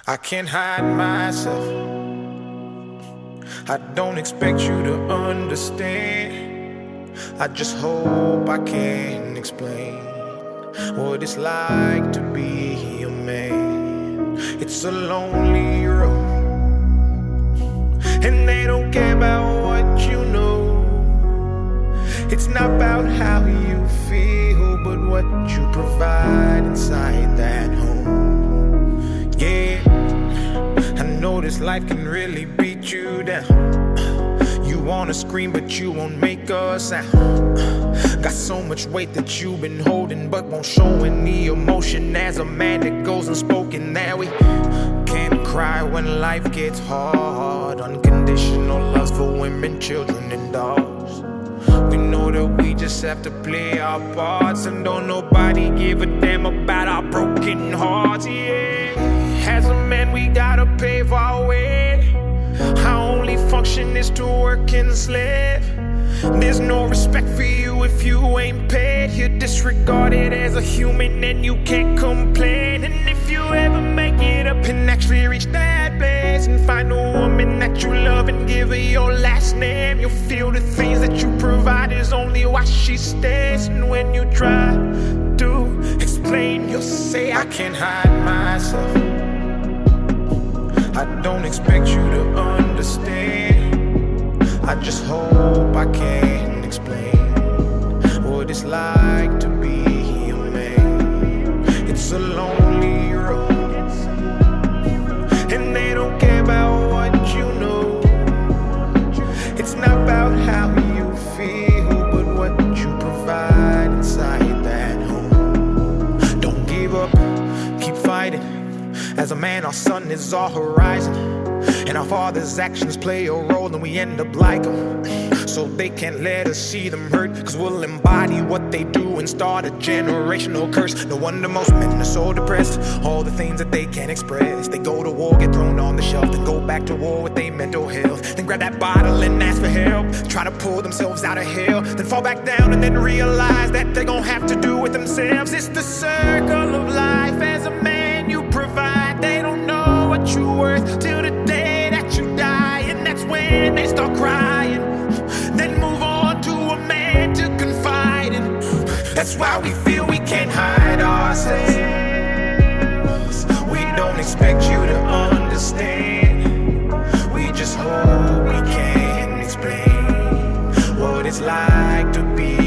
I can't hide myself. I don't expect you to understand. I just hope I can explain what it's like to be a man. It's a lonely road, and they don't care about what you know. It's not about how you feel, but what you provide inside that home. Yeah, I know this life can really beat you down. You wanna scream, but you won't make a sound. Got so much weight that you've been holding, but won't show any emotion. As a man that goes unspoken, that we can't cry when life gets hard. Unconditional loves for women, children, and dogs. We know that we just have to play our parts, and don't nobody give a damn about our broken hearts. Yeah, as a man we gotta pave our way. Our only function is to work and slave. There's no respect for you if you ain't paid. You're disregarded as a human and you can't complain. And if you ever make it up and actually reach that place and find a woman that you love and give her your last name, you'll feel the things that you provide is only why she stays. And when you try to explain, you'll say, I can't hide myself. I don't expect you to understand. I just hope I can explain what it's like to be a man. It's a lonely road, and they don't care about what you know. It's not about how you feel, but what you provide inside that home. Don't give up, keep fighting. As a man, our sun is our horizon, and our father's actions play a role, and we end up like them. So they can't let us see them hurt, cause we'll embody what they do and start a generational curse. No wonder most men are so depressed, all the things that they can't express. They go to war, get thrown on the shelf, then go back to war with their mental health. Then grab that bottle and ask for help, try to pull themselves out of hell, then fall back down and then realize that they're gonna have to do it themselves. It's the circle of life. As a man you provide, they don't know what you're worth till the day that you die. And that's when they start crying, then move on to a man to confide in. That's why we feel we can't hide ourselves. We don't expect you to understand. We just hope we can explain what it's like to be